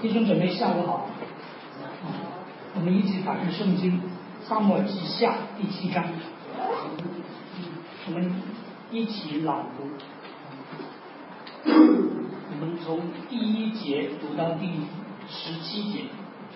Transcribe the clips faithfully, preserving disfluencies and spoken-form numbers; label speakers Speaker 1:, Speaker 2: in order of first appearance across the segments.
Speaker 1: 弟兄姊妹，下午好。我们一起打开圣经《撒母耳记下》第七章，我们一起朗读。我们从第一节读到第十七节。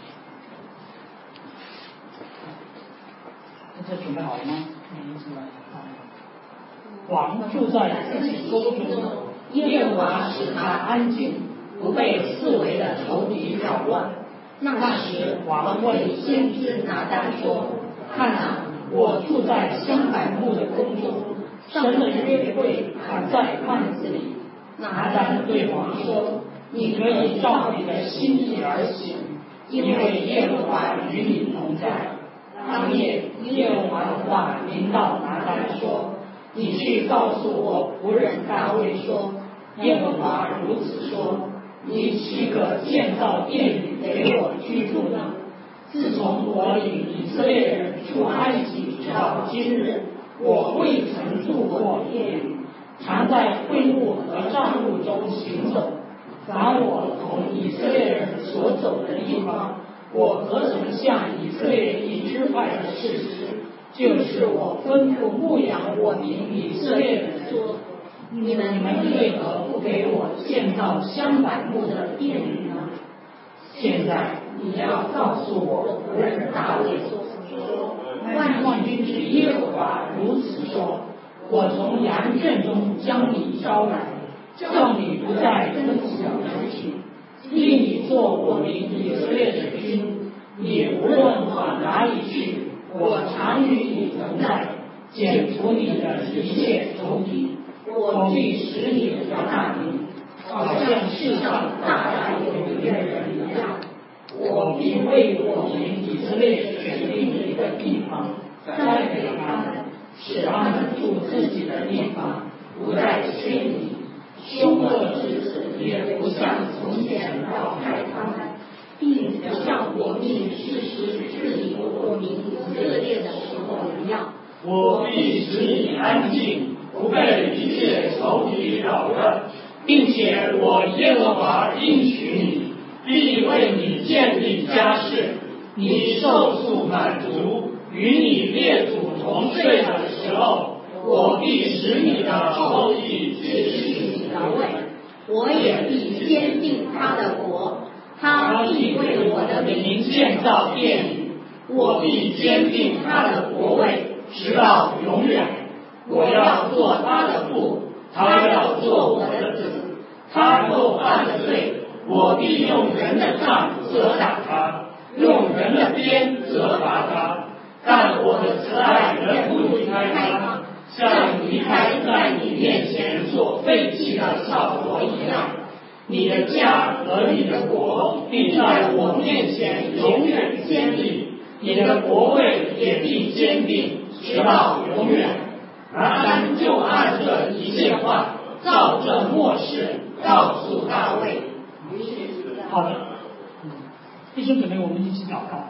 Speaker 1: 大家准备好了吗？嗯，准备好。王住在自己宫中，耶和华使他安静，不被四围的仇敌扰乱。那时王问先知拿单说：“看啊，我住在香柏木的宫中，神的约柜躺在幔子里。”拿单对王说：“你可以照你的心意而行，因为耶和华与你同在。”当夜，耶和华的话临到拿单说：“你去告诉我仆人大卫说，耶和华如此说。你岂可建造殿宇给我居住呢？自从我领以色列人出埃及直到今日，我未曾住过殿宇，常在会幕和帐幕中行走。凡我同以色列人所走的地方，我何曾向以色列一支派的事实，就是我吩咐牧养我民以色列人说。你们为何不给我建造香柏木的殿宇呢？现在你要告诉我仆人大卫说，万万军之耶和华如此说：我从羊圈中将你招来，叫你不再跟从人群，令你做我民以色列的君。你无论往哪里去，我常与你同在，剪除你的一切仇敌。我必使你为大民，好像世上大大有余的人一样。我必为我民以色列选定一个地方，栽培他们，使他们住自己的地方，不再迁移。凶恶之子也不像从前扰害他们，并不像我命世时治理我民以色列的时候一样。
Speaker 2: 我必使你安静，不被一切仇敌扰乱，并且我耶和华应许你，必为你建立家室。你受宿满足，与你列祖同睡的时候，我必使你的后裔支持你的位，
Speaker 3: 我也必坚定他的国，他必为我的名
Speaker 2: 建造殿宇，我必坚定他的国位，直到永远。我要做他的父，他要做我的子。他若犯了罪，我必用人的杖责打他，用人的鞭责罚他。但我的慈爱仍不离开他，像离开在你面前所废弃的草国一样。你的家和你的国必在我面前永远坚立，你的国位也必坚定，直到永远。拿单就按这一切话，照这默示告诉大卫。
Speaker 1: 好的，嗯，弟兄姊妹，我们一起祷告。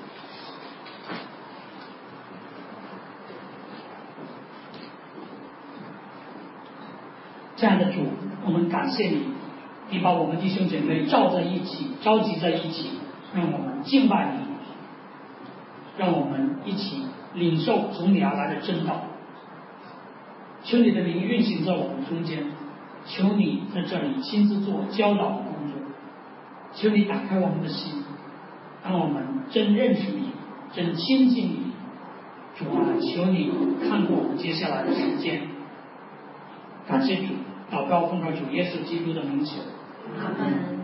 Speaker 1: 这样的主，我们感谢你，你把我们弟兄姐妹召在一起，召集在一起，让我们敬拜你，让我们一起领受从你而来的真道。求你的灵运行在我们中间，求你在这里亲自做教导的工作，求你打开我们的心，让我们真认识你，真亲近你。主啊，求你看过我们接下来的时间。感谢主，祷告奉靠主耶稣基督的名求，
Speaker 3: 阿门。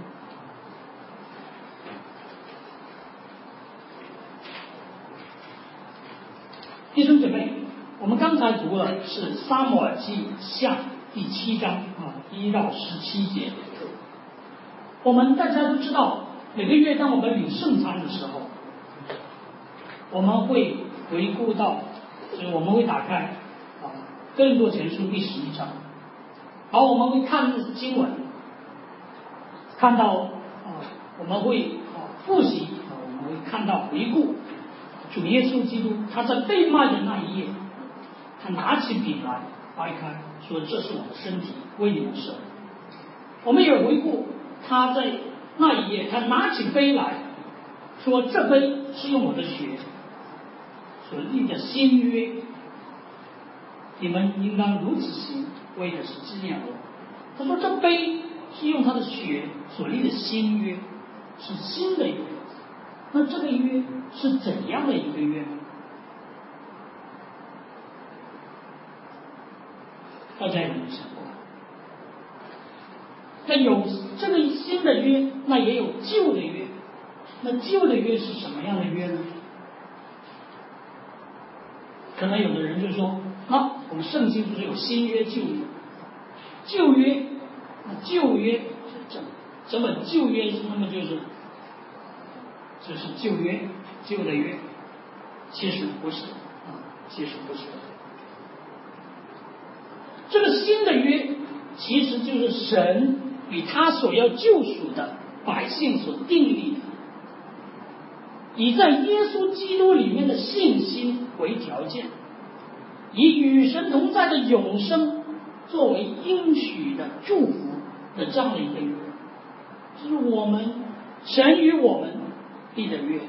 Speaker 1: 弟兄姊妹，我们刚才读的是撒母耳记下第七章啊，一到十七节。我们大家都知道，每个月当我们领圣餐的时候，我们会回顾到，所以我们会打开啊哥林多前书第十一章，然后我们会看经文，看到啊我们会啊复习啊我们会看到回顾主耶稣基督他在被卖的那一夜，他拿起饼来掰开，说这是我的身体，为你们舍。我们也回顾他在那一夜，他拿起杯来说：“这杯是用我的血所立的新约，你们应当如此行，为的是纪念我。”他说：“这杯是用他的血所立的新约，是新的约。那这个约是怎样的一个约呢？大家有没有想过？那有这个新的约，那也有旧的约。那旧的约是什么样的约呢？可能有的人就说：啊，我们圣经不是有新约、旧约？旧约，旧约，整整本旧约，那么就是就是旧约，旧的约。其实不是啊，其实不是。这个新的约，其实就是神与他所要救赎的百姓所订立的，以在耶稣基督里面的信心为条件，以与神同在的永生作为应许的祝福的这样的一个约，这是我们神与我们立的约。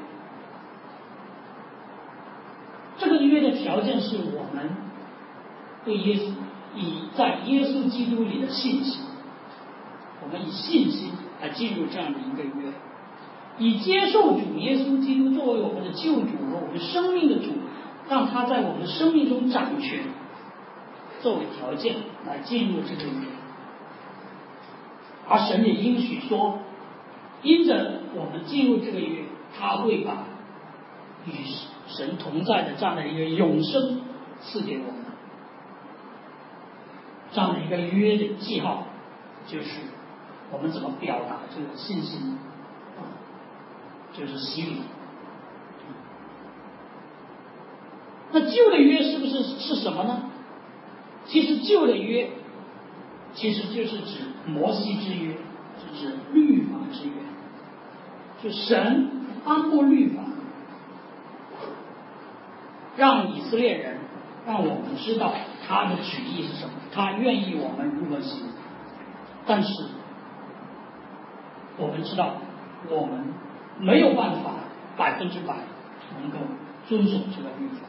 Speaker 1: 这个约的条件是我们对耶稣以在耶稣基督里的信心，我们以信心来进入这样的一个约，以接受主耶稣基督作为我们的救主和我们生命的主，让他在我们生命中掌权作为条件来进入这个约。而神也应许说，因着我们进入这个约，他会把与神同在的这样的一个永生赐给我们。这样的一个约的记号，就是我们怎么表达这个信心，就是洗礼。那旧的约是不是是什么呢？其实旧的约其实就是指摩西之约，是指律法之约，就神颁布律法，让以色列人，让我们知道他的旨意是什么，他愿意我们如何行。但是我们知道我们没有办法百分之百能够遵守这个律法，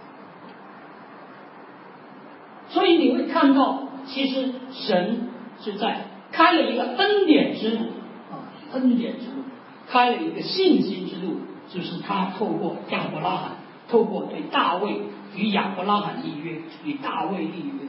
Speaker 1: 所以你会看到其实神是在开了一个恩典之路啊，恩典之路，开了一个信心之路，就是他透过亚伯拉罕，透过对大卫与亚伯拉罕立约，与大卫立约，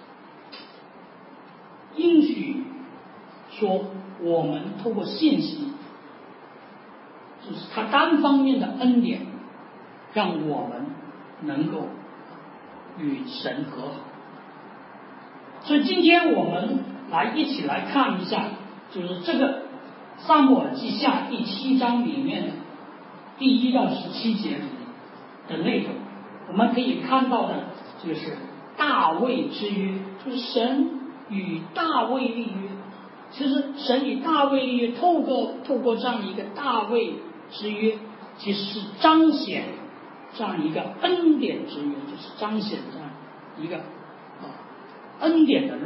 Speaker 1: 应许说我们透过信心，就是他单方面的恩典，让我们能够与神和好。所以今天我们来一起来看一下，就是这个撒母耳记下第七章里面的第一到十七节里的内容。我们可以看到的就是大卫之约，就是神与大卫立约。其实神与大卫立约，透过透过这样一个大卫之约，其实是彰显这样一个恩典之约，就是彰显这样一个恩典的路。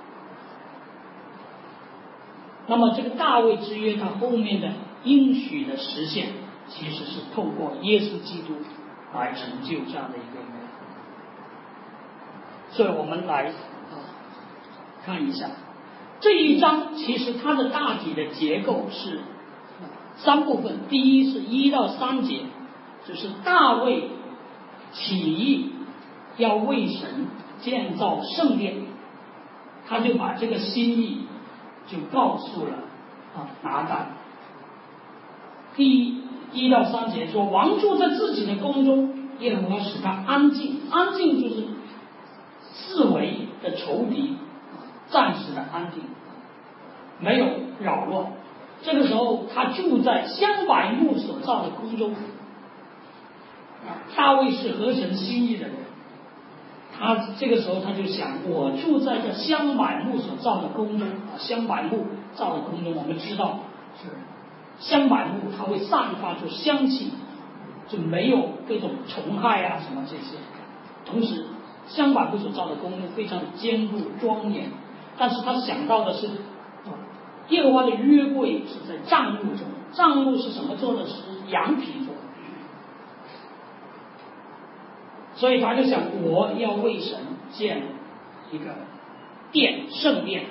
Speaker 1: 那么这个大卫之约，它后面的应许的实现，其实是透过耶稣基督来成就这样的一个约。所以我们来看一下这一章，其实它的大体的结构是三部分。第一是一到三节，就是大卫起意要为神建造圣殿，他就把这个心意就告诉了啊拿单。第一一到三节说，王住在自己的宫中，耶和华使他安静，安静就是四围的仇敌暂时的安定，没有扰乱。这个时候他住在香柏木所造的宫中。大卫是合神心意的人，他这个时候他就想，我住在这香柏木所造的宫中啊，香柏木造的宫中，我们知道是香柏木，它会散发出香气，就没有各种虫害啊什么这些。同时香柏木所造的宫非常的坚固庄严，但是他想到的是， 耶和华的约柜是在帐幕中，帐幕是什么做的？是羊皮做的。所以他就想，我要为神建一个殿，圣殿，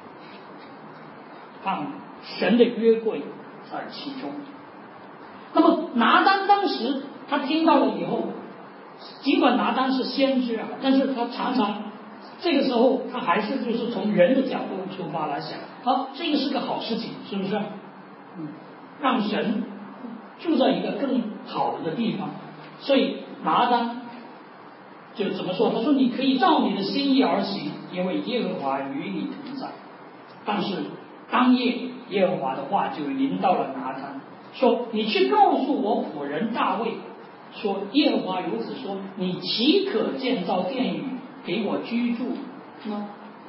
Speaker 1: 让神的约柜在其中。那么拿单当时他听到了以后，尽管拿单是先知啊，但是他常常这个时候他还是就是从人的角度出发来想，好，这个是个好事情，是不是？嗯，让神住在一个更好的地方。所以拿单就怎么说？他说：“你可以照你的心意而行，因为耶和华与你同在。”但是当夜，耶和华的话就临到了拿单，说：“你去告诉我仆人大卫，说耶和华如此说：你岂可建造殿宇给我居住呢？”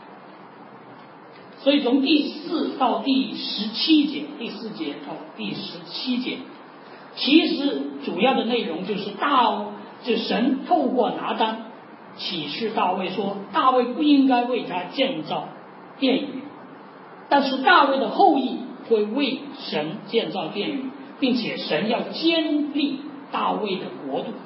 Speaker 1: 所以从第四到第十七节，第四节到第十七节，其实主要的内容就是大。就神透过拿单启示大卫说，大卫不应该为他建造殿宇，但是大卫的后裔会为神建造殿宇，并且神要坚立大卫的国度。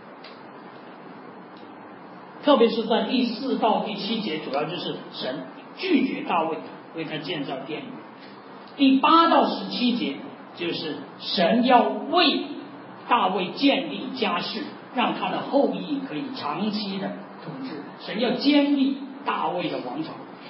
Speaker 1: 特别是在第四到第七节，主要就是神拒绝大卫为他建造殿宇。第八到十七节就是神要为大卫建立家室，让他的后裔可以长期的统治，神要坚立大卫的王朝。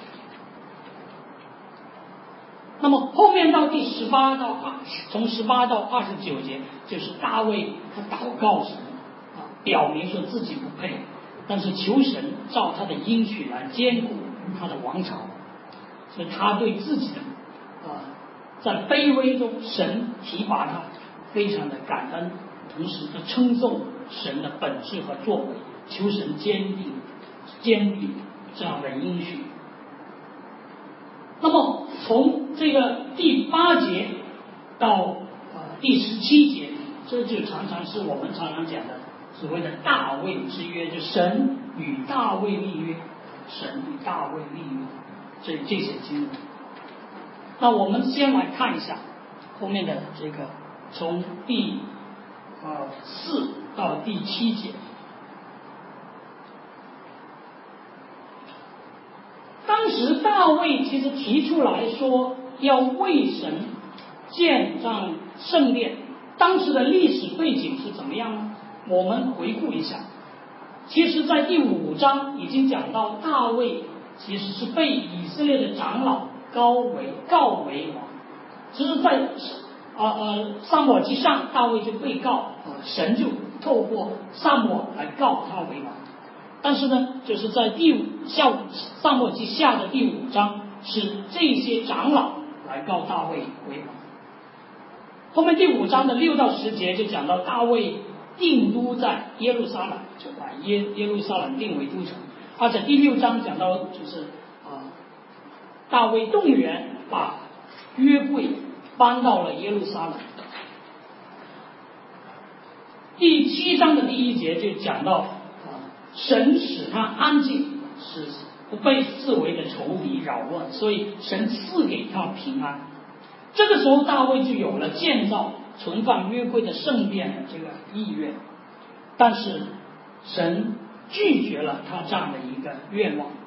Speaker 1: 那么后面到第十八到二，从十八到二十九节，就是大卫他祷告神啊，表明说自己不配，但是求神照他的应许来兼顾他的王朝。所以他对自己的啊，在卑微中神提拔他，非常的感恩，同时他称颂神的本质和作为，求神坚定坚定这样的应许。那么从这个第八节到呃第十七节，这就常常是我们常常讲的所谓的大卫之约，就神与大卫立约，神与大卫立约，这这些经文。那我们先来看一下后面的这个，从第呃四到第七节。当时大卫其实提出来说要为神建造圣殿，当时的历史背景是怎么样呢？我们回顾一下，其实在第五章已经讲到大卫其实是被以色列的长老高为告为王，只是在呃呃撒母耳记上大卫就被告，呃神就透过撒母耳来告他为王。但是呢，就是在第五下撒母耳记下的第五章，是这些长老来告大卫为王。后面第五章的六到十节就讲到大卫定都在耶路撒冷，就把耶耶路撒冷定为都城。而且第六章讲到就是啊、呃，大卫动员把约柜搬到了耶路撒冷。第七章的第一节就讲到神使他安静，使不被四围的仇敌扰乱，所以神赐给他平安。这个时候大卫就有了建造存放约柜的圣殿的这个意愿，但是神拒绝了他这样的一个愿望。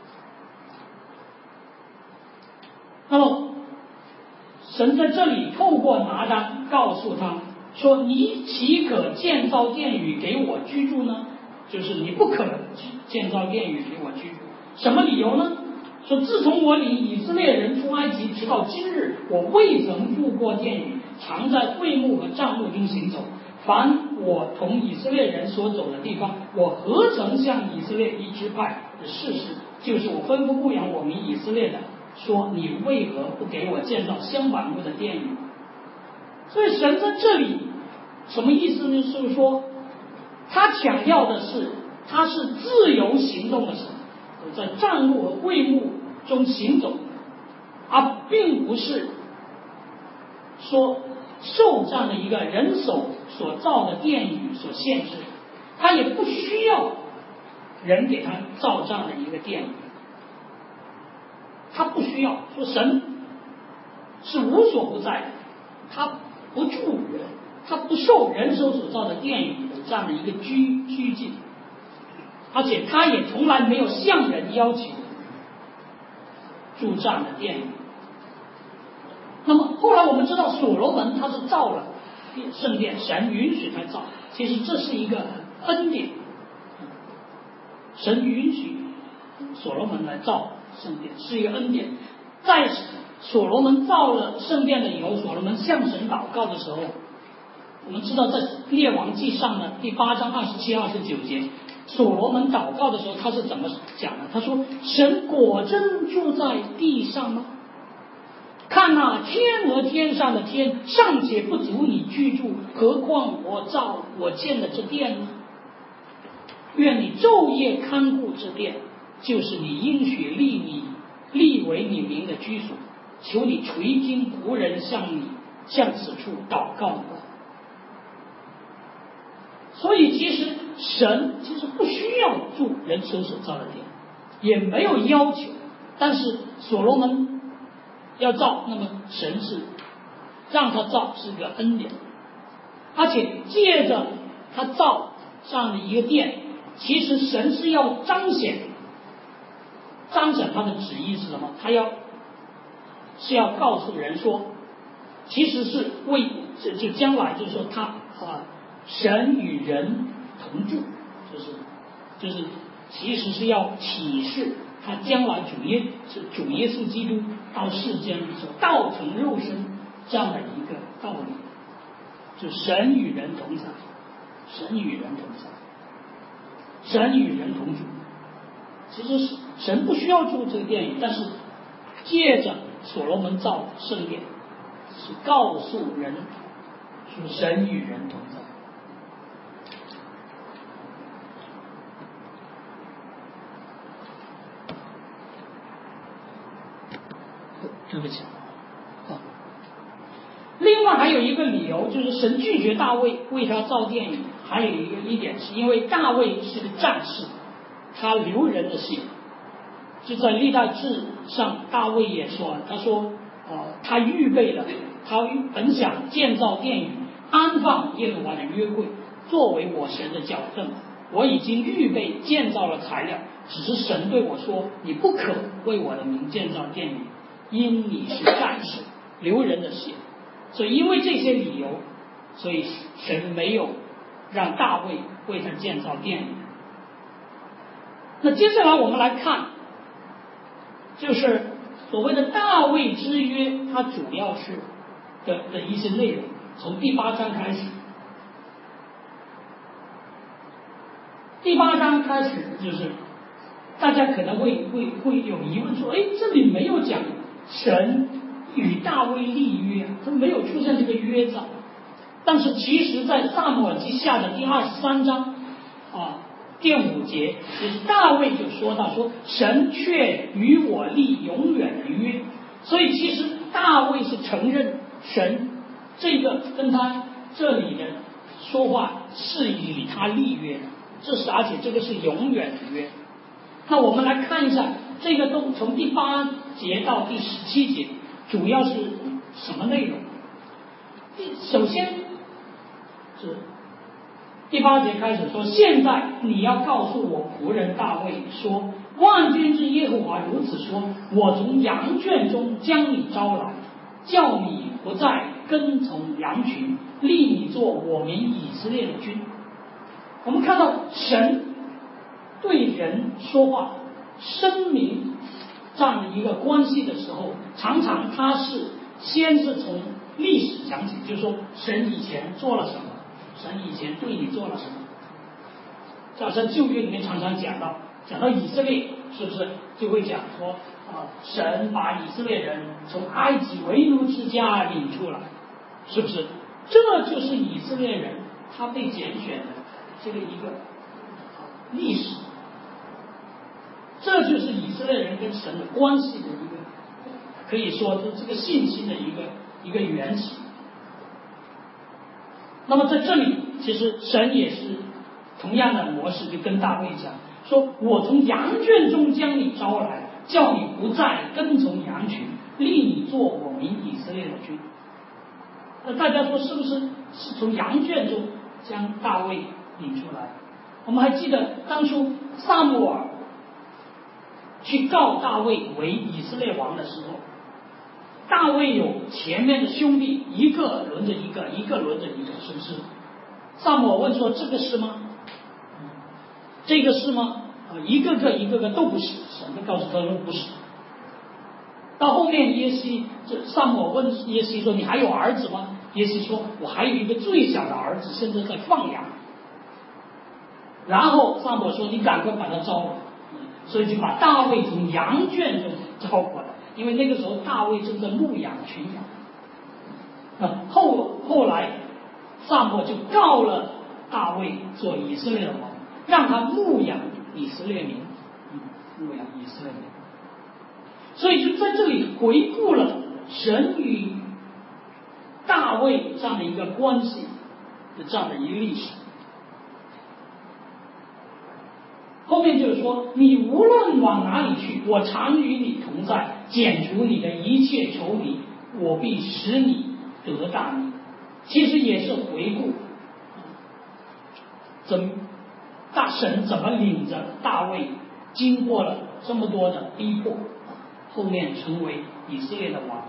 Speaker 1: 那么神在这里透过拿单告诉他说，你岂可建造殿宇给我居住呢？就是你不可建造殿宇给我居住。什么理由呢？说自从我领以色列人出埃及直到今日，我未曾住过殿宇，常在会幕和帐幕中行走。凡我同以色列人所走的地方，我何曾向以色列一支派的事实，就是我吩咐牧养我们以色列的，说你为何不给我建造香柏木的殿宇？所以神在这里什么意思呢？是说他强调的是他是自由行动的神，在帐幕和会幕中行走，而并不是说受这样的一个人手所造的殿宇所限制，他也不需要人给他造这样的一个殿宇，他不需要。说神是无所不在的，他不住人，他不受人手所造的殿宇的这样的一个拘拘禁，而且他也从来没有向人要求住这样的殿宇。那么后来我们知道所罗门他是造了圣殿，神允许他造，其实这是一个恩典，神允许所罗门来造圣殿是一个恩典。在所罗门造了圣殿了以后，所罗门向神祷告的时候，我们知道在列王记上的第八章二十七、二十九节，所罗门祷告的时候他是怎么讲的？他说：神果真住在地上吗？看那天和天上的天尚且不足你居住，何况我造我建的这殿呢？愿你昼夜看顾这殿，就是你应许立你立为你名的居所，求你垂听仆人向你向此处祷告的话。所以其实神其实不需要住人手所造的殿，也没有要求，但是所罗门要造，那么神是让他造是个恩典，而且借着他造这样的一个殿，其实神是要彰显彰显他的旨意是什么？他要是要告诉人说，其实是为就就将来就是说他啊神与人同住，就是就是其实是要启示他将来主耶是主耶稣基督到世间所道成肉身这样的一个道理，就神与人同在，神与人同在，神与人同住。其实是神不需要住这个殿宇，但是借着所罗门造圣殿，是告诉人说神与人同在。对不起啊。另外还有一个理由，就是神拒绝大卫为他造殿宇，还有一个一点是因为大卫是个战士，他流人的血。就在历代志上，大卫也说，他说呃，他预备了，他本想建造殿宇，安放耶和华的约柜，作为我神的脚凳，我已经预备建造了材料，只是神对我说，你不可为我的名建造殿宇，因你是战士，流人的血。所以因为这些理由，所以神没有让大卫为他建造殿宇。那接下来我们来看，就是所谓的大卫之约，它主要是的的一些内容，从第八章开始。第八章开始就是大家可能会会会有疑问说，哎，这里没有讲神与大卫立约，它没有出现这个约字。但是其实在撒母耳记下的第二十三章啊第五节，其实大卫就说到说，神却与我立永远的约。所以其实大卫是承认神这个跟他这里的说话是与他立约的，这是而且这个是永远的约。那我们来看一下这个都从第八节到第十七节主要是什么内容。首先是第八节开始说，现在你要告诉我仆人大卫说，万军之耶和华如此说，我从羊圈中将你招来，叫你不再跟从羊群，立你做我民以色列的君。我们看到神对人说话声明这样的一个关系的时候，常常他是先是从历史讲起，就是说神以前做了什么，神以前对你做了什么。就好像旧约里面常常讲到讲到以色列，是不是就会讲说啊，神把以色列人从埃及为奴之家领出来，是不是？这就是以色列人他被拣选的这个一个历史，这就是以色列人跟神的关系的一个，可以说是这个信息的一个一个缘起。那么在这里，其实神也是同样的模式，就跟大卫讲说，我从羊圈中将你招来，叫你不再跟从羊群， 立你做我民以色列的君。那大家说是不是是从羊圈中将大卫领出来？我们还记得当初撒母耳去告大卫为以色列王的时候，大卫有前面的兄弟一个轮着一个，一个轮着一个，是不是？撒母耳问说：“这个是吗？这个是吗？”啊，一个个一个个都不是，神就告诉他说不是。到后面耶西，这撒母耳问耶西说：“你还有儿子吗？”耶西说：“我还有一个最小的儿子，现在在放羊。”然后撒母耳说：“你赶快把他招来。”所以就把大卫从羊圈中招过来，因为那个时候大卫正在牧养群羊。那后后来撒母耳就告了大卫做以色列的王，让他牧养以色列民，嗯，牧养以色列民。所以就在这里回顾了神与大卫这样的一个关系的这样的一个历史。后面就是说，你无论往哪里去，我常与你同在，剪除你的一切仇敌，我必使你得大名。其实也是回顾怎大神怎么领着大卫经过了这么多的逼迫，后面成为以色列的王。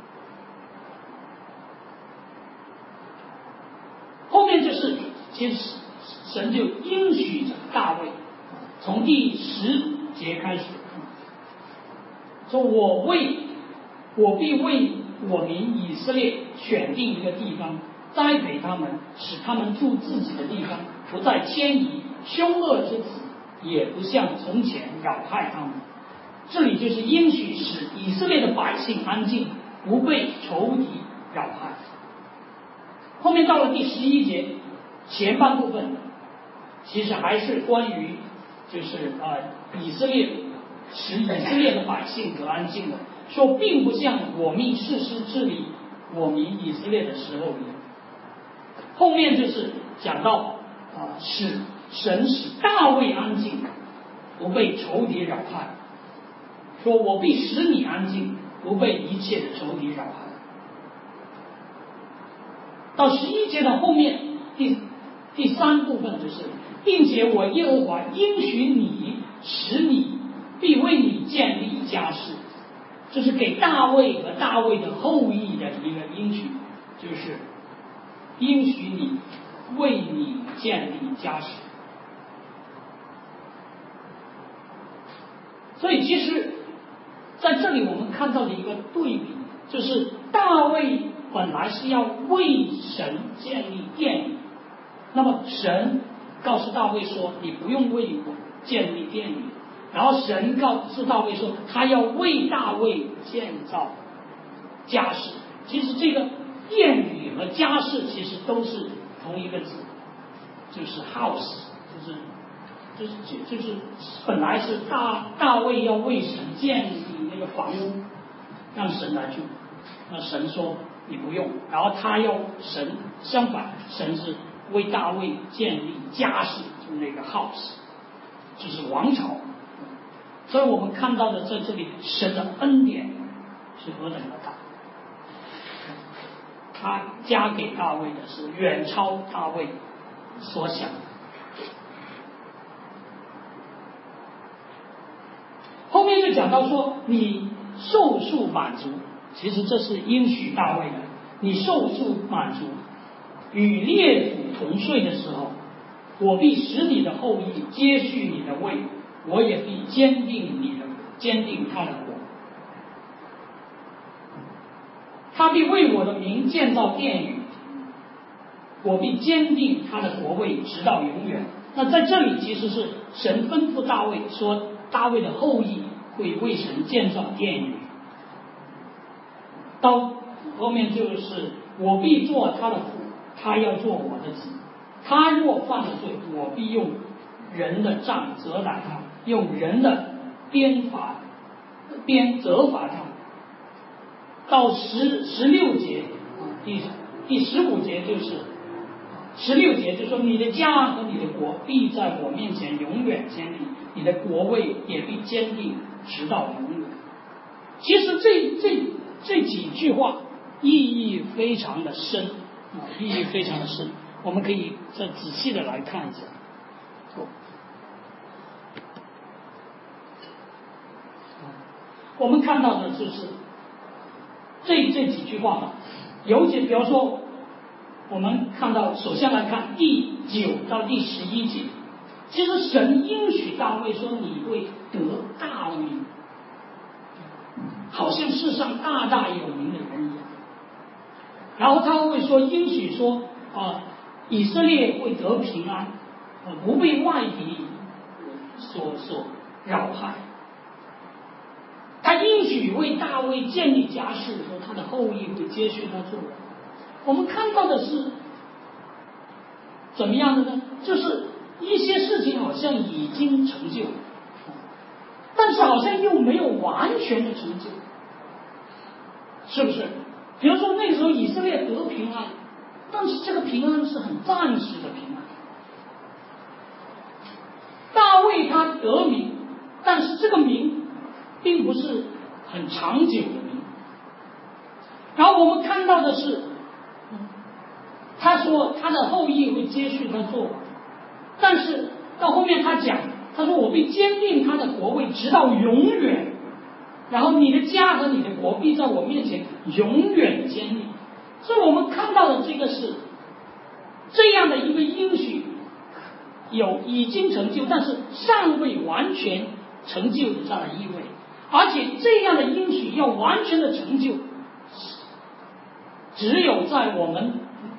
Speaker 1: 后面就是其实神就应许着大卫，从第十节开始说，我为我必为我民以色列选定一个地方，栽培他们，使他们住自己的地方，不再迁移，凶恶之子也不像从前扰害他们。这里就是应许使以色列的百姓安静，不被仇敌扰害。后面到了第十一节前半部分，其实还是关于就是呃以色列使以色列的百姓得安静的，说并不像我命世师治理我民以色列的时候一样。后面就是讲到啊、呃、使神使大卫安静，不被仇敌扰害，说我必使你安静，不被一切的仇敌扰害。到十一节的后面第第三部分就是，并且我耶和华应许你，使你必为你建立家室，这是给大卫和大卫的后裔的一个应许，就是应许你为你建立家室。所以其实在这里我们看到的一个对比，就是大卫本来是要为神建立殿宇，那么神告诉大卫说你不用为我建立殿宇，然后神告诉大卫说他要为大卫建造家室。其实这个殿宇和家室其实都是同一个字，就是 house， 就是就是就是本来是大大卫要为神建立那个房屋，让神来住，那神说你不用，然后他要神相反，神是为大卫建立家室，就那个 house， 就是王朝。所以我们看到的在这里神的恩典是何等的大，他加给大卫的是远超大卫所想的。后面就讲到说你寿数满足，其实这是应许大卫的，你寿数满足，与列祖同睡的时候，我必使你的后裔接续你的位，我也必坚定你的坚定他的国，他必为我的名建造殿宇，我必坚定他的国位直到永远。那在这里其实是神吩咐大卫说大卫的后裔会为神建造殿宇，到后面就是我必做他的父，他要做我的子，他若犯了罪，我必用人的杖责打他，用人的鞭罚鞭责罚他。到十十六节第第十五节就是十六节就说你的家和你的国必在我面前永远坚立，你的国位也必坚定直到永远。其实这这这几句话意义非常的深啊，意义非常的深，我们可以再仔细的来看一下。我们看到的就是这这几句话吧，尤其比如说，我们看到首先来看第九到第十一节，其实神应许大卫说你会得大名，好像世上大大有名的人一样。然后他会说应许说啊，以色列会得平安，啊，不被外敌所所扰害。他应许为大卫建立家室，说他的后裔会接续他做王。我们看到的是怎么样的呢？就是一些事情好像已经成就，但是好像又没有完全的成就，是不是？比如说那个时候以色列得平安，但是这个平安是很暂时的平安。大卫他得名，但是这个名并不是很长久的名。然后我们看到的是，他说他的后裔会接续他做王，但是到后面他讲，他说我必坚定他的国位直到永远，然后你的家和你的国必在我面前永远坚立。所以我们看到的这个是这样的一个应许，有已经成就，但是尚未完全成就的这样的意味。而且这样的应许要完全的成就，只有在我们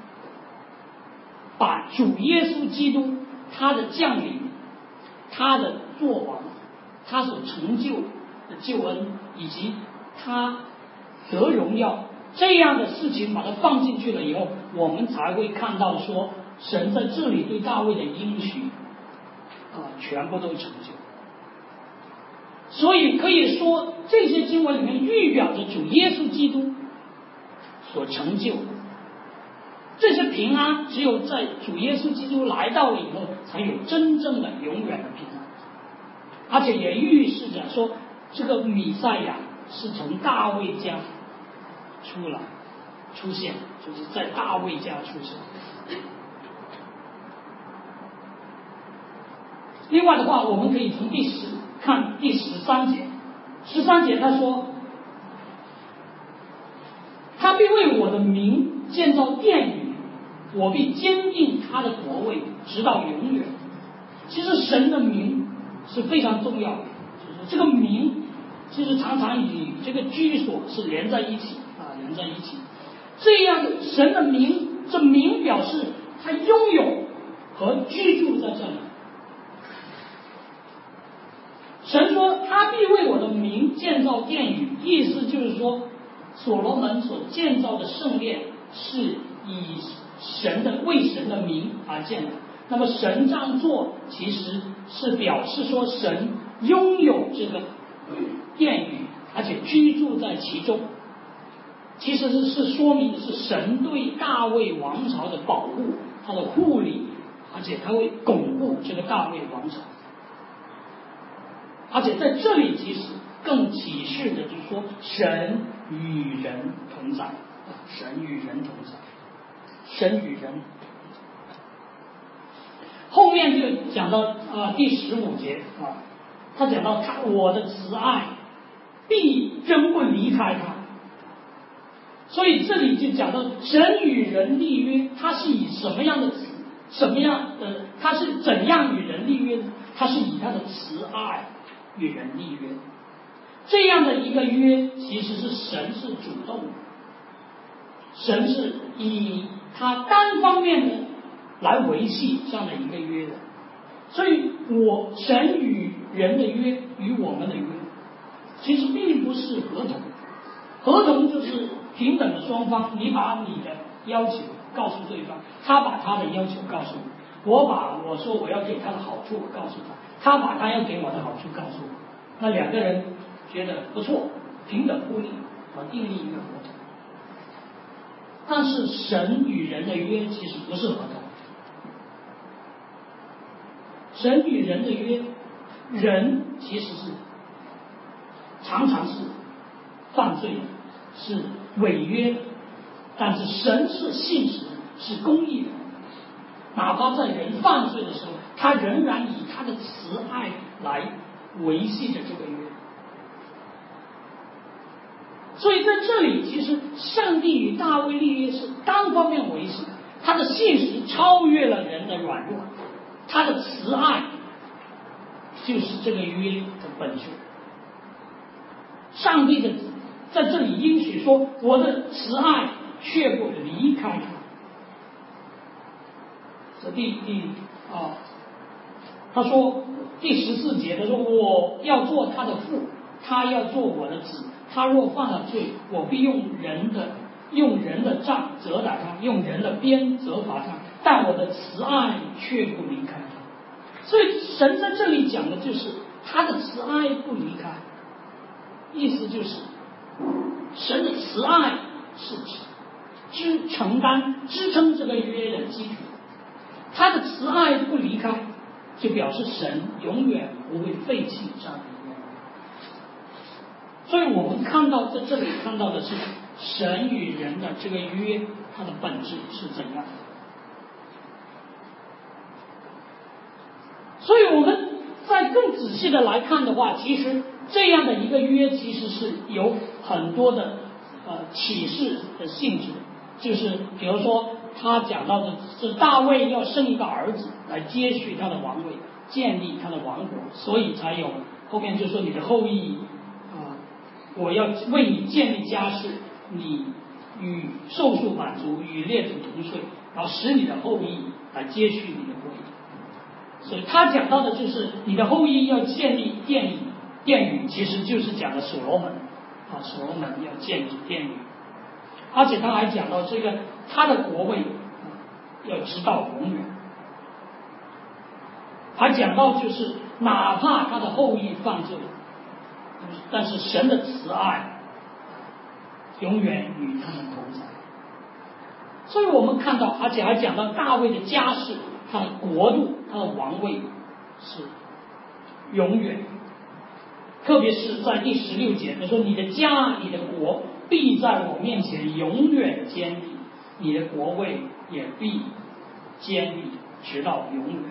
Speaker 1: 把主耶稣基督他的降临，他的作王，他所成就的救恩，以及他得荣耀这样的事情把它放进去了以后，我们才会看到说神在这里对大卫的应许啊，全部都成就。所以可以说这些经文里面预表着主耶稣基督所成就的这些平安，只有在主耶稣基督来到了以后，才有真正的永远的平安。而且也预示着说这个弥赛亚是从大卫家出来出现，就是在大卫家出现。另外的话，我们可以从第十看第十三节，十三节他说，他必为我的名建造殿宇，我必坚定他的国位直到永远。其实神的名是非常重要的，就是这个名其实常常与这个居所是连在一起啊，连在一起。这样的神的名，这名表示他拥有和居住在这里。神说他必为我的名建造殿宇，意思就是说所罗门所建造的圣殿是以神的为神的名而建的。那么神这样做其实是表示说神拥有这个殿宇，而且居住在其中，其实是是说明的是神对大卫王朝的保护，他的护理，而且他会巩固这个大卫王朝。而且在这里其实更启示的就是说神与人同在，神与人同在，神与人。后面就讲到啊、呃、第十五节啊，他讲到他我的慈爱必真不离开他，所以这里就讲到神与人立约，他是以什么样的什么样的他是怎样与人立约呢？他是以他的慈爱与人立约，这样的一个约其实是神是主动的，神是以他单方面的来维系这样的一个约的。所以我神与人的约与我们的约其实并不是合同，合同就是平等的双方，你把你的要求告诉对方，他把他的要求告诉我，我把我说我要给他的好处告诉他，他把他要给我的好处告诉我，那两个人觉得不错，平等互利，我订立一个合同。但是神与人的约其实不是合同，神与人的约，人其实是常常是犯罪的， 是违约的，但是神是信实的，是公义的。哪怕在人犯罪的时候，他仍然以他的慈爱来维系着这个约。所以在这里，其实上帝与大卫立约是单方面维系，他的信实超越了人的软弱，他的慈爱就是这个约的本质。上帝的在这里应许说，我的慈爱却不离开他。这第第啊，他说第十四节，他说我要做他的父，他要做我的子。他若犯了罪，我必用人的用人的杖责打他，用人的鞭责罚他，但我的慈爱却不离开他。所以神在这里讲的就是他的慈爱不离开，意思就是神的慈爱是支承担支撑这个约的基础，他的慈爱不离开，就表示神永远不会废弃这样的约。所以我们看到在这里看到的是神与人的这个约，它的本质是怎样的。所以我们再更仔细的来看的话，其实这样的一个约其实是有很多的呃启示的性质，就是比如说他讲到的是大卫要生一个儿子来接续他的王位，建立他的王国，所以才有后面就说你的后裔我要为你建立家室，你与寿数满足，与列祖同岁，然后使你的后裔来接续你的国业。所以他讲到的就是你的后裔要建立殿宇，殿宇其实就是讲的所罗门啊，所罗门要建立殿宇，而且他还讲到这个他的国位要直到永远，还讲到就是哪怕他的后裔犯罪，但是神的慈爱永远与他们同在。所以我们看到，而且还讲到大卫的家世，他的国度，他的王位是永远。特别是在第十六节，他说你的家你的国必在我面前永远坚立，你的国位也必坚立直到永远。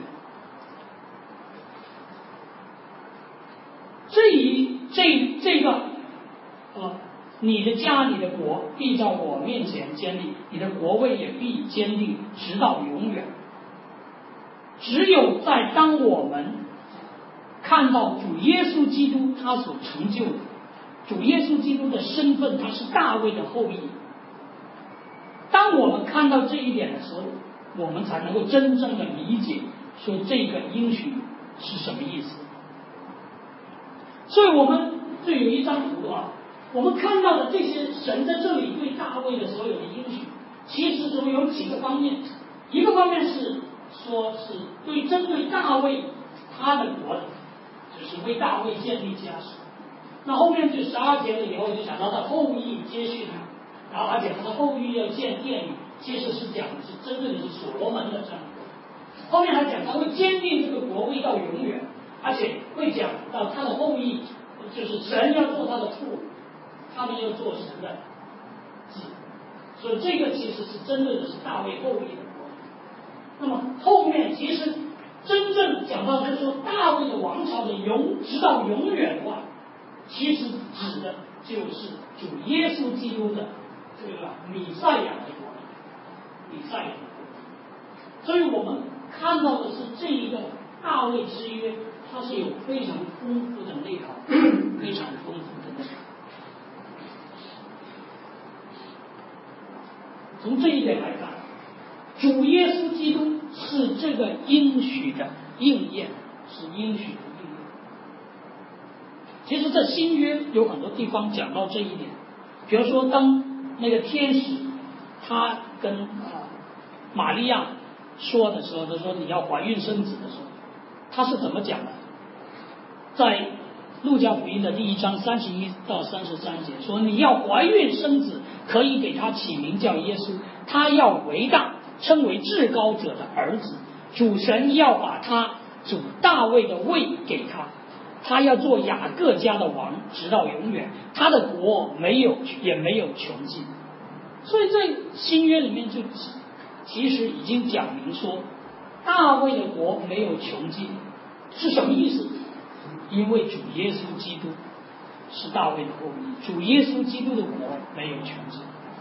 Speaker 1: 这一这这个呃，你的家你的国必在我面前坚立，你的国位也必坚定直到永远。只有在当我们看到主耶稣基督他所成就的，主耶稣基督的身份，他是大卫的后裔，当我们看到这一点的时候，我们才能够真正的理解说这个应许是什么意思。所以我们就有一张图啊，我们看到的这些神在这里对大卫的所有的应许，其实中有几个方面。一个方面是说是对针对大卫他的国的，就是为大卫建立家室。那后面就十二节了以后就讲到他后裔接续他，然后而且他的后裔要建殿宇，其实是讲的是真正的是所罗门的这样的国。后面还讲他会坚定这个国位到永远，而且会讲到他的后裔，就是神要做他的父，他们要做神的子，所以这个其实是真正的是大卫后裔的国。那么后面其实真正讲到就是说大卫的王朝的永直到永远的话，其实指的就是主耶稣基督的这个弥赛亚的国，弥赛亚的国。所以我们看到的是这一个大卫之约，它是有非常丰富的内涵，非常丰富的内涵。从这一点来看，主耶稣基督是这个应许的应验，是应许的应验。其实在新约有很多地方讲到这一点，比如说当那个天使他跟啊玛利亚说的时候，他说你要怀孕生子的时候，他是怎么讲的？在路加福音的第一章三十一到三十三节说，你要怀孕生子，可以给他起名叫耶稣，他要为大，称为至高者的儿子，主神要把他主大卫的位给他， 他要做雅各家的王，直到永远，他的国没有也没有穷尽。所以在新约里面就其实已经讲明说，大卫的国没有穷尽是什么意思？因为主耶稣基督是大卫的后裔，主耶稣基督的国没有穷尽。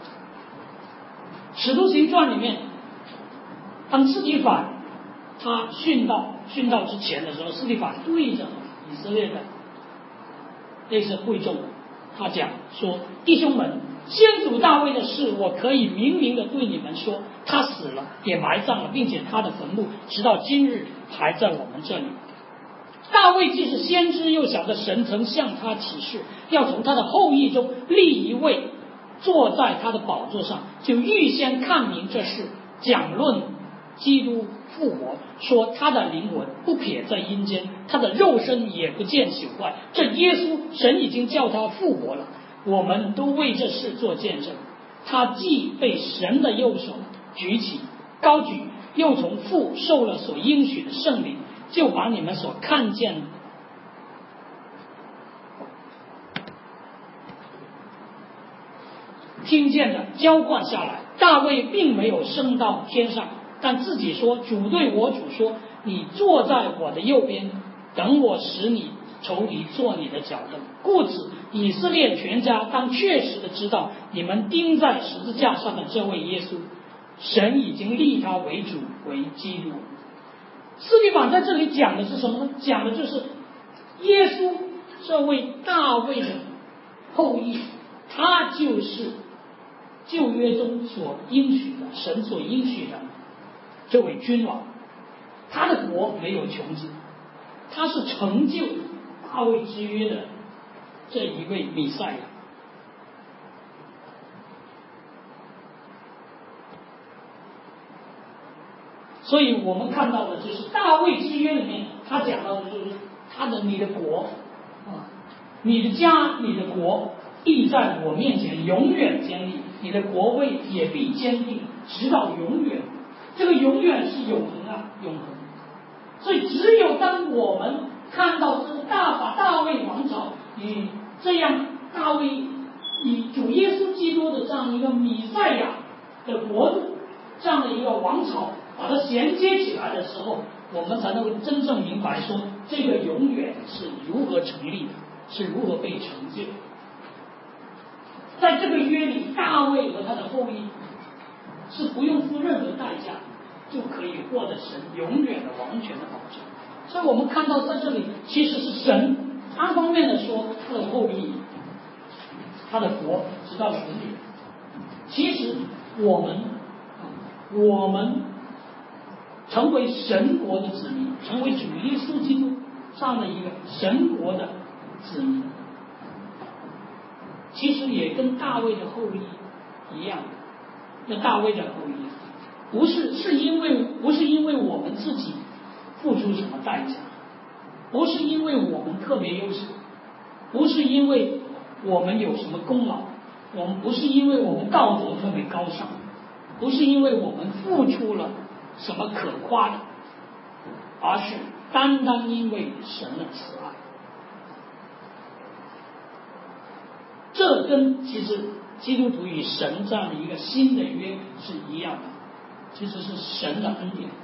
Speaker 1: 使徒行传里面，当司提反他殉道殉道之前的时候，司提反对着以色列的类似会众，他讲说：弟兄们，先祖大卫的事，我可以明明的对你们说，他死了，也埋葬了，并且他的坟墓直到今日还在我们这里。大卫既是先知，又晓得神曾向他启示，要从他的后裔中立一位坐在他的宝座上，就预先看明这事，讲论基督复活，说他的灵魂不撇在阴间，他的肉身也不见朽坏。这耶稣，神已经叫他复活了，我们都为这事做见证。他既被神的右手举起高举，又从父受了所应许的圣灵，就把你们所看见的听见的浇灌下来。大卫并没有升到天上，但自己说，主对我主说，你坐在我的右边，等我使你仇敌做你的脚凳。故此以色列全家当确实的知道，你们钉在十字架上的这位耶稣，神已经立他为主为基督。司提反在这里讲的是什么呢？讲的就是耶稣这位大卫的后裔，他就是旧约中所应许的，神所应许的这位君王，他的国没有穷尽，他是成就大卫之约的这一位弥赛亚。所以我们看到的就是大卫之约里面，他讲到的就是他的你的国啊，你的家，你的国必在我面前永远坚立，你的国位也必坚定，直到永远。这个永远是永恒啊，永恒。所以只有当我们看到这个大把大卫王朝与这样大卫以主耶稣基督的这样一个弥赛亚的国度，这样的一个王朝，把它衔接起来的时候，我们才能够真正明白说这个永远是如何成立的，是如何被成就。在这个约里，大卫和他的后裔是不用付任何代价就可以获得神永远的王权的保证。所以我们看到在这里其实是神单方面的说他的后裔，他的国直到永远。其实我们我们成为神国的子民，成为主耶稣基督这样的一个神国的子民，其实也跟大卫的后裔一样。那大卫的后裔不是是因为不是因为我们自己付出什么代价，不是因为我们特别优秀，不是因为我们有什么功劳，我们不是因为我们道德特别高尚，不是因为我们付出了什么可夸的，而是单单因为神的慈爱。这跟其实基督徒与神这样的一个新的约是一样的，其实是神的恩典。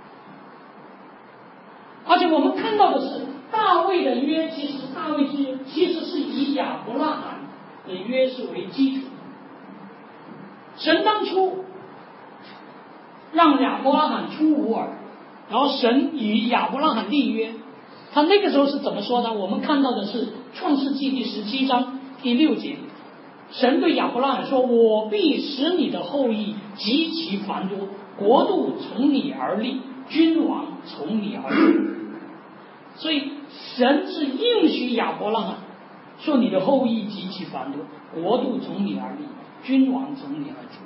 Speaker 1: 而且我们看到的是大卫的约，其实大卫之约其实是以亚伯拉罕的约是为基础。神当初让亚伯拉罕出乌尔，然后神与亚伯拉罕立约，他那个时候是怎么说呢？我们看到的是创世纪第十七章第六节，神对亚伯拉罕说，我必使你的后裔极其繁多，国度从你而立，君王从你而出。所以神是应许亚伯拉罕说，你的后裔极其繁多，国度从你而立，君王从你而出。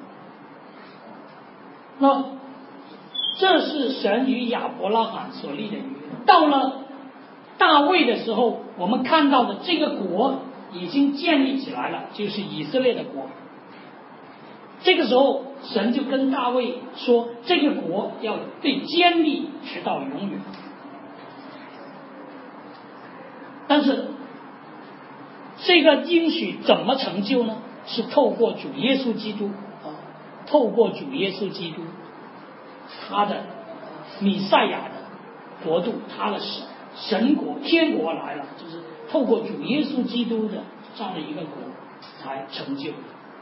Speaker 1: 那这是神与亚伯拉罕所立的约。到了大卫的时候，我们看到的这个国已经建立起来了，就是以色列的国。这个时候神就跟大卫说，这个国要被坚立直到永远。 但是这个应许怎么成就呢？是透过主耶稣基督啊，透过主耶稣基督，他的弥赛亚的国度，他的神神国天国来了，就是透过主耶稣基督的这样的一个国才成就的。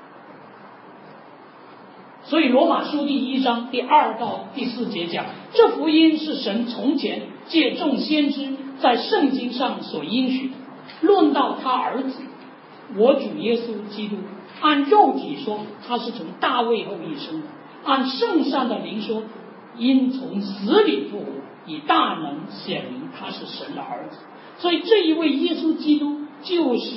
Speaker 1: 所以罗马书第一章第二到第四节讲，这福音是神从前借众先知在圣经上所应许的，论到他儿子我主耶稣基督，按肉体说他是从大卫后裔生的，按圣善的灵说因从死里复活，以大能显明他是神的儿子。所以这一位耶稣基督就是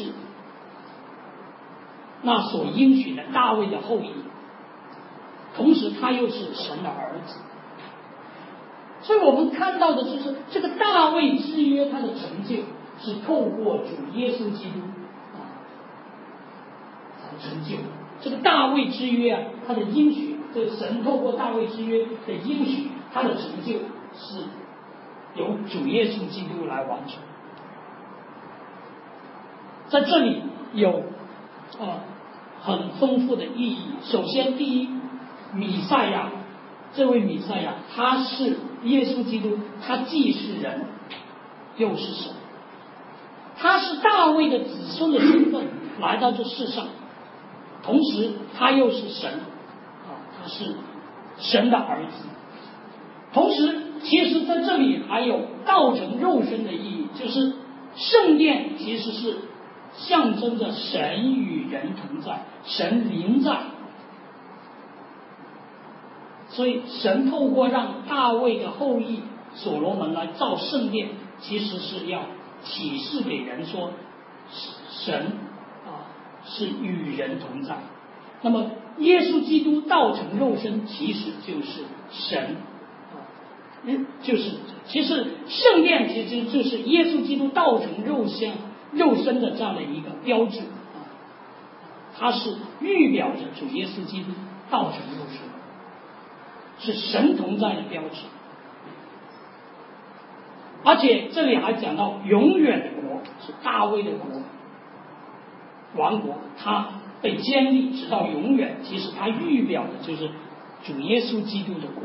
Speaker 1: 那所应许的大卫的后裔，同时他又是神的儿子。所以我们看到的就是这个大卫之约它的成就是透过主耶稣基督啊才成就。这个大卫之约啊，它的应许，这个神透过大卫之约的应许，它的成就是由主耶稣基督来完成。在这里有呃很丰富的意义。首先，第一，弥赛亚，这位弥赛亚他是耶稣基督，他既是人又是神，他是大卫的子孙的身份来到这世上，同时他又是神啊，他是神的儿子。同时其实在这里还有道成肉身的意义，就是圣殿其实是象征着神与人同在，神临在。所以神透过让大卫的后裔所罗门来造圣殿，其实是要启示给人说神啊是与人同在。那么耶稣基督道成肉身其实就是神啊，就是其实圣殿其实就是耶稣基督道成肉身肉身的这样的一个标志啊，它是预表着主耶稣基督道成肉身，是神同在的标志。而且这里还讲到永远的国，是大卫的国王国，它被建立直到永远，其实它预表的就是主耶稣基督的国。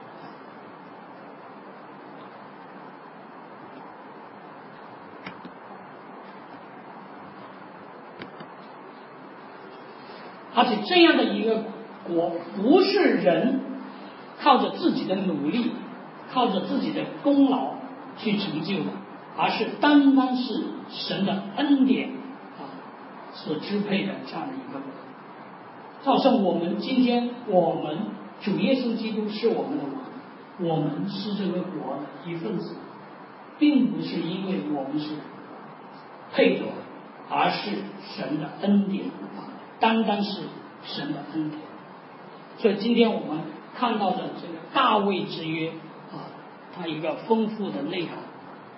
Speaker 1: 而且这样的一个国不是人靠着自己的努力，靠着自己的功劳去成就的，而是单单是神的恩典啊所支配的这样的一个国。好像我们今天我们主耶稣基督是我们的王，我们是这个国的一份子，并不是因为我们是配得，而是神的恩典啊，单单是神的恩典。所以今天我们看到的这个大卫之约啊，它一个丰富的内涵。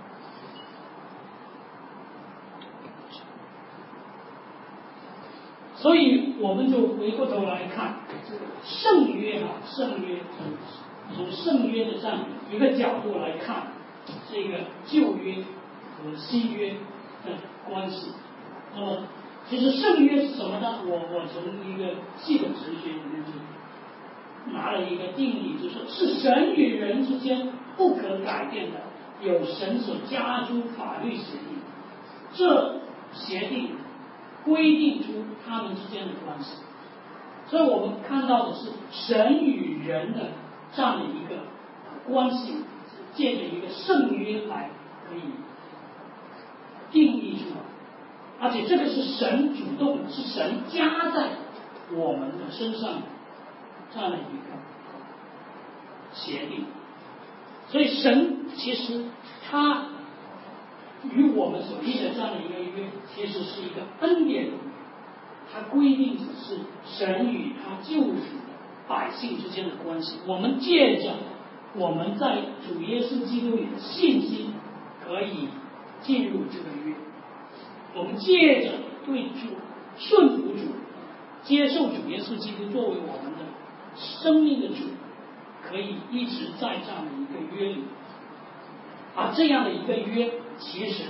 Speaker 1: 所以我们就回过头来看这个圣约啊，圣约从圣约的这样一个角度来看这个旧约和新约的关系。那么其实圣约是什么呢？我我从一个系统神学里面就拿了一个定义，就是是神与人之间不可改变的，有神所加诸法律协定，这协定规定出他们之间的关系。所以我们看到的是神与人的这样的一个关系，借着一个圣约来可以定义出来。而且这个是神主动的，是神加在我们的身上这样的一个协定。所以神其实他与我们所立的这样的一个约，其实是一个恩典的约，它规定的是神与他救赎的百姓之间的关系。我们借着我们在主耶稣基督里的信心，可以进入这个约。我们借着对主顺服主，接受主耶稣基督作为我们的生命的主，可以一直在这样的一个约里。而这样的一个约，其实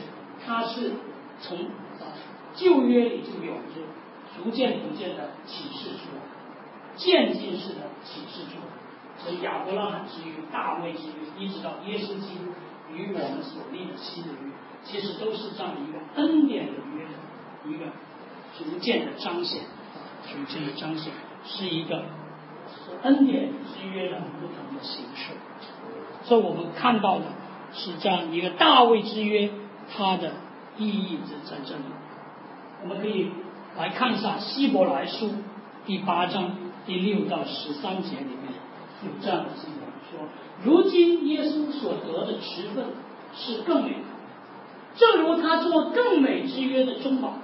Speaker 1: 它是从啊旧约里就有着逐渐逐渐的启示出来，渐进式的启示出来，从亚伯拉罕之约、大卫之约，一直到耶稣基督与我们所立的新的约，其实都是这样一个恩典的约的一个逐渐的彰显，逐渐的彰显，是一个恩典之约的不同的形式。所以我们看到的是这样一个大卫之约，它的意义就在这里。我们可以来看一下希伯来书第八章第六到十三节里面有这样的经文说：如今耶稣所得的职分是更美的，正如他做更美之约的中保。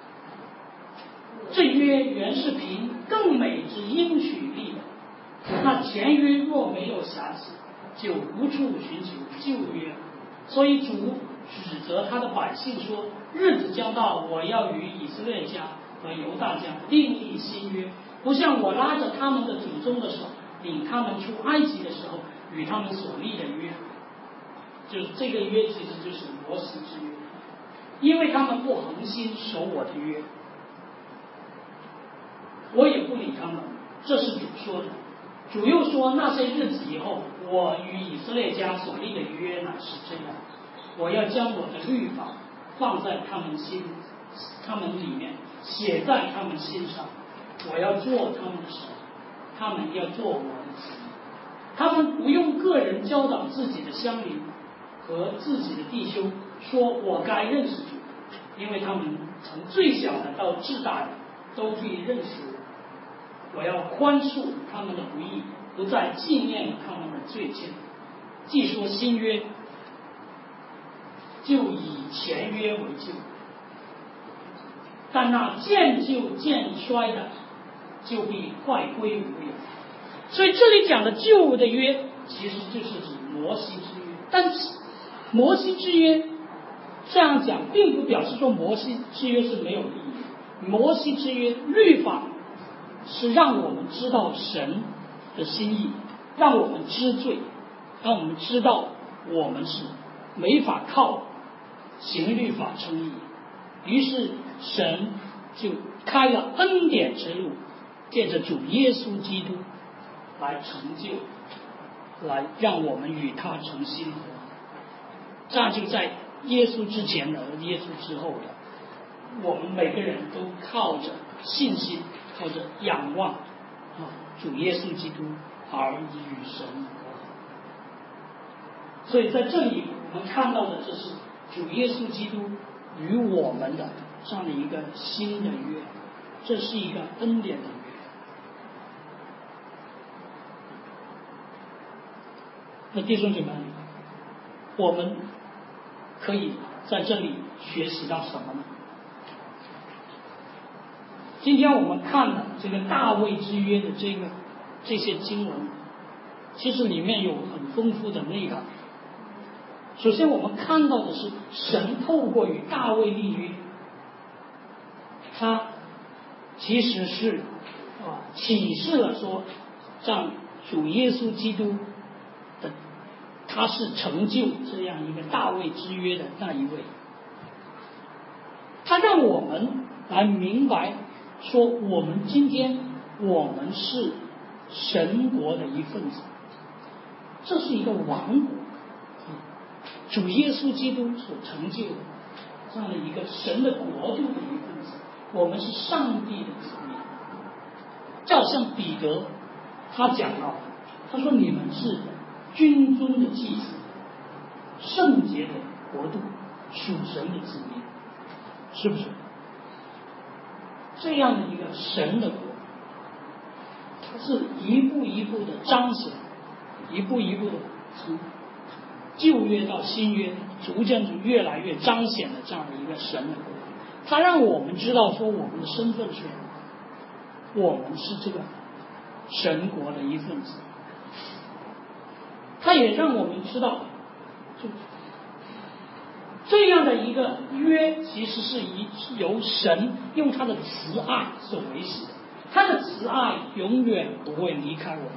Speaker 1: 这约原是凭更美之应许立的，那前约若没有瑕疵，就无处寻求旧约。所以主指责他的百姓说：日子将到，我要与以色列家和犹大家另立新约，不像我拉着他们的祖宗的手，领他们出埃及的时候与他们所立的约。就是这个约其实就是摩西之约，因为他们不恒心守我的约，我也不理他们。这是主说的。主又说：那些日子以后，我与以色列家所立的约乃是这样，我要将我的律法放在他们心他们里面，写在他们心上，我要做他们的神，他们要做我的子民。他们不用个人教导自己的乡邻和自己的弟兄，说我该认识主，因为他们从最小的到至大的都可以认识我。我要宽恕他们的不义，不再纪念他们的罪愆。既说新约，就以前约为旧，但那渐旧渐衰的，就必坏归无有。所以这里讲的旧的约，其实就是指摩西之约。但是摩西之约这样讲，并不表示说摩西之约是没有意义。摩西之约律法是让我们知道神的心意，让我们知罪，让我们知道我们是没法靠行律法称义。于是神就开了恩典之路，借着主耶稣基督来成就，来让我们与他成新合。这样就在耶稣之前的和耶稣之后的，我们每个人都靠着信心，靠着仰望啊主耶稣基督而与神和好。所以在这里我们看到的，这是主耶稣基督与我们的这样的一个新的约，这是一个恩典的约。那弟兄姐妹，我们可以在这里学习到什么呢？今天我们看的这个大卫之约的这个这些经文，其实里面有很丰富的内涵。首先我们看到的是神透过与大卫立约，他其实是啊启示了说，让主耶稣基督的他是成就这样一个大卫之约的那一位。他让我们来明白说，我们今天我们是神国的一份子，这是一个王国，主耶稣基督所成就的这样的一个神的国度的一份子，我们是上帝的子民。就好像彼得他讲到，他说你们是君尊的祭司，圣洁的国度，属神的子民，是不是？这样的一个神的国，它是一步一步的彰显，一步一步的从旧约到新约，逐渐就越来越彰显的这样的一个神的国。它让我们知道说，我们的身份是，我们是这个神国的一份子。它也让我们知道，就这样的一个约，其实是以由神用他的慈爱所维系的，他的慈爱永远不会离开我们。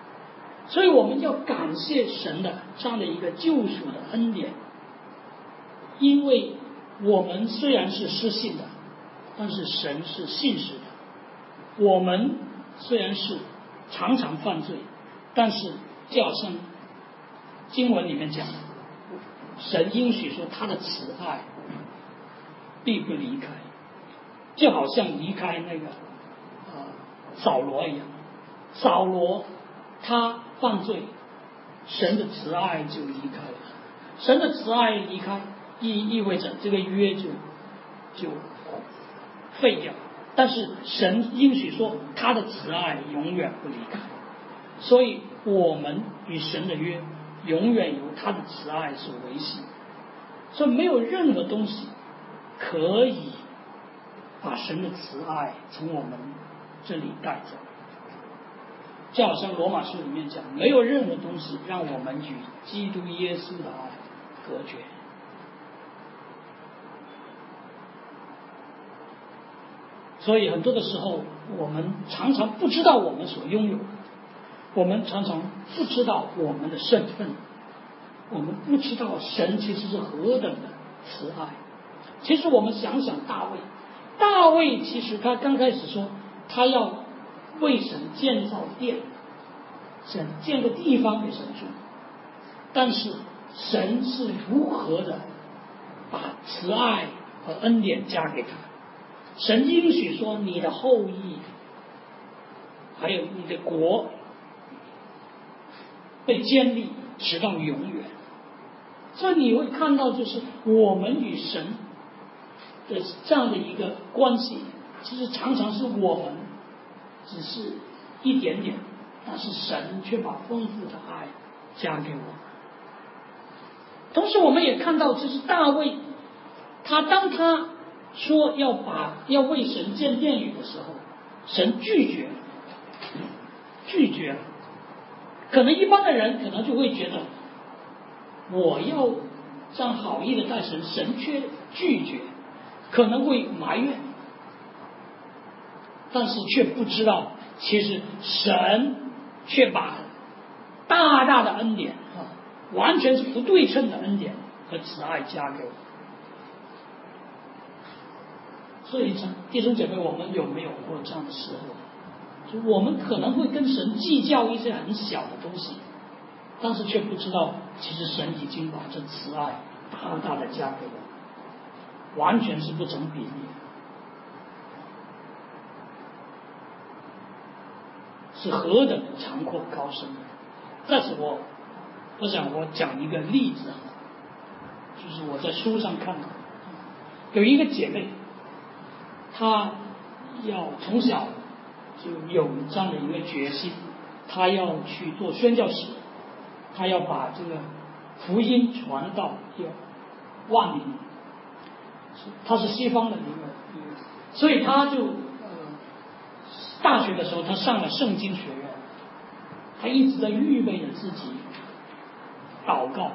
Speaker 1: 所以我们要感谢神的这样的一个救赎的恩典。 因为我们虽然是失信的，但是神是信实的。我们虽然是常常犯罪，但是就好像经文里面讲，神应许说他的慈爱必不离开，就好像离开那个呃扫罗一样。扫罗他犯罪，神的慈爱就离开了。神的慈爱离开意意味着这个约就就废掉，但是神应许说他的慈爱永远不离开，所以我们与神的约永远由他的慈爱所维系，所以没有任何东西可以把神的慈爱从我们这里带走。就好像罗马书里面讲，没有任何东西让我们与基督耶稣的爱隔绝。所以很多的时候，我们常常不知道我们所拥有的，我们常常不知道我们的身份，我们不知道神其实是何等的慈爱。其实我们想想大卫，大卫其实他刚开始说他要为神建造殿，神建个地方给神住，但是神是如何的把慈爱和恩典加给他。神应许说你的后裔还有你的国被建立直到永远。所以你会看到，就是我们与神的这样的一个关系，其实常常是我们只是一点点，但是神却把丰富的爱加给我们。同时我们也看到，就是大卫他当他说要把要为神建殿宇的时候，神拒绝拒绝了。可能一般的人可能就会觉得，我要这样好意的待神，神却拒绝，可能会埋怨，但是却不知道，其实神却把大大的恩典啊，完全是不对称的恩典和慈爱加给我。所以弟兄姐妹，我们有没有过这样的时候，就我们可能会跟神计较一些很小的东西，但是却不知道其实神已经把这慈爱大大的加给我，完全是不成比例。是何等长阔高深。在此我我想我讲一个例子，就是我在书上看到有一个姐妹，她要从小就有这样的一个决心，她要去做宣教士，她要把这个福音传到万民。她是西方的一个，所以她就大学的时候，他上了圣经学院，他一直在预备着自己祷告，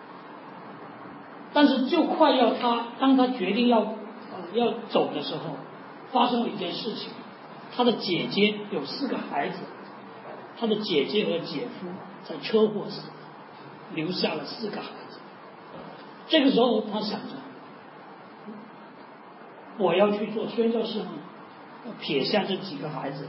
Speaker 1: 但是就快要他当他决定要、呃、要走的时候，发生了一件事情。他的姐姐有四个孩子，他的姐姐和姐夫在车祸死，留下了四个孩子。这个时候他想着，我要去做宣教士吗？撇下这几个孩子，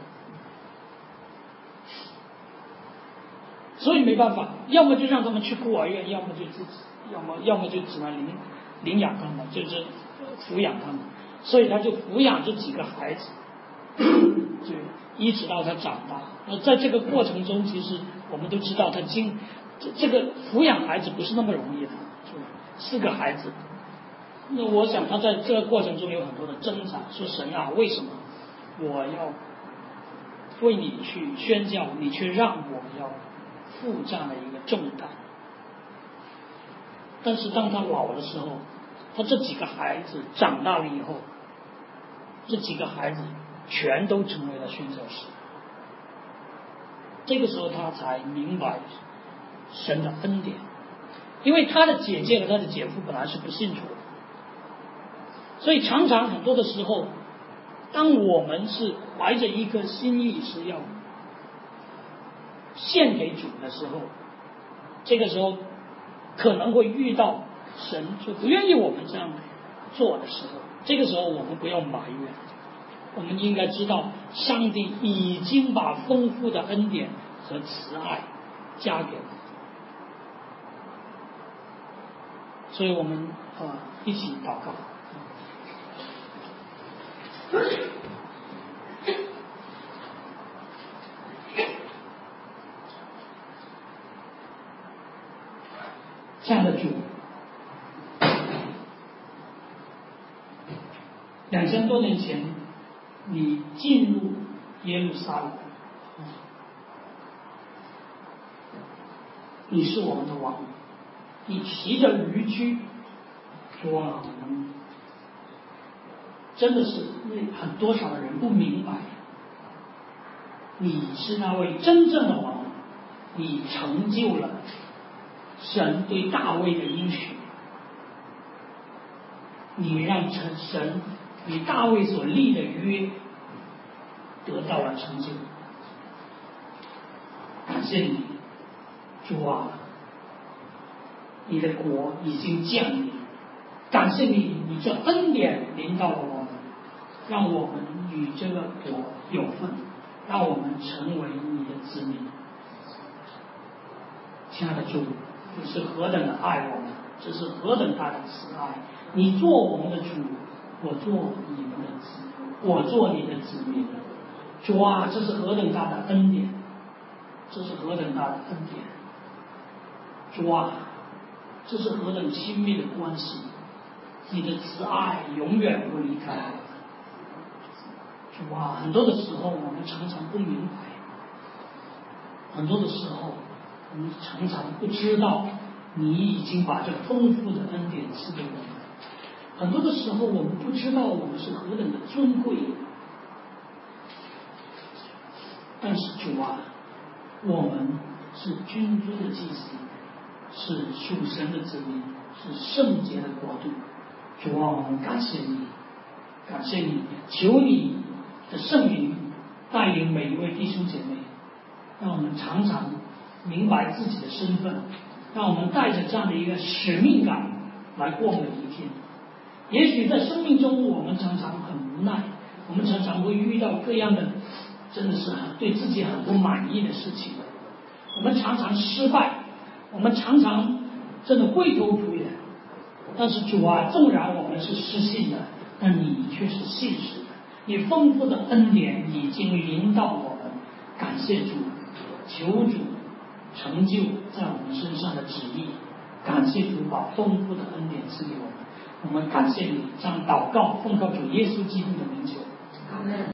Speaker 1: 所以没办法，要么就让他们去孤儿院，要么就自己，要么要么就只能领领养他们，就是抚养他们。所以他就抚养这几个孩子，就一直到他长大。那在这个过程中，其实我们都知道，他经这这个抚养孩子不是那么容易的，四个孩子。那我想他在这个过程中有很多的挣扎，说神啊，为什么我要为你去宣教，你却让我要负这样的一个重担？但是当他老的时候，他这几个孩子长大了以后，这几个孩子全都成为了宣教士。这个时候他才明白神的恩典，因为他的姐姐和他的姐夫本来是不信主的，所以常常很多的时候，当我们是怀着一颗心意是要献给主的时候，这个时候可能会遇到神就不愿意我们这样做的时候，这个时候我们不要埋怨，我们应该知道上帝已经把丰富的恩典和慈爱加给我们。所以我们呃一起祷告。亲爱的主，两千多年前你进入耶路撒冷，你是我们的王，你骑着驴驹，主啊，我们真的是很多少的人不明白，你是那位真正的王，你成就了神对大卫的应许，你让神神与大卫所立的约得到了成就。感谢你，主啊，你的国已经降临，感谢你，你这恩典临到了我们，让我们与这个国有份，让我们成为你的子民。亲爱的主，你是何等的爱我们，这是何等大的慈爱！你做我们的主，我做你们的子，我做你的子民。主啊，这是何等大的恩典，这是何等大的恩典！主啊，这是何等亲密的关系！你的慈爱永远不离开我们。主啊，很多的时候我们常常不明白，很多的时候我们常常不知道你已经把这丰富的恩典赐给我们。很多的时候我们不知道我们是何等的尊贵，但是主啊，我们是君尊的祭司，是属神的子民，是圣洁的国度。主啊，我们感谢你，感谢你，求你的圣灵带领每一位弟兄姐妹，让我们常常明白自己的身份，让我们带着这样的一个使命感来过每一天。也许在生命中我们常常很无奈，我们常常会遇到各样的真的是对自己很不满意的事情，我们常常失败，我们常常真的灰头土脸。但是主啊，纵然我们是失信的，但你却是信实的，你丰富的恩典已经临到我们。感谢主，求主成就在我们身上的旨意，感谢主把丰富的恩典赐给我们。我们感谢你，这样祷告，奉靠主耶稣基督的名求。